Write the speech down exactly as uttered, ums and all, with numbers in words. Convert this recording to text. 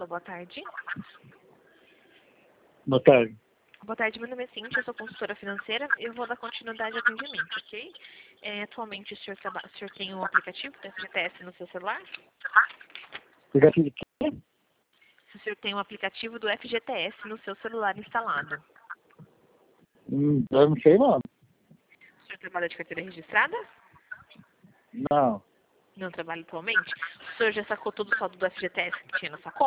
boa tarde. Boa tarde. Boa tarde, meu nome é Cintia, eu sou consultora financeira e eu vou dar continuidade ao atendimento, ok? É, atualmente o senhor, traba... o senhor tem um aplicativo do F G T S no seu celular? Aplicativo de quê? Se o senhor tem um aplicativo do F G T S no seu celular instalado. Hum, eu não sei não. O senhor trabalha de carteira registrada? Não. Não trabalha atualmente? O senhor já sacou todo o saldo do F G T S que tinha na sua conta?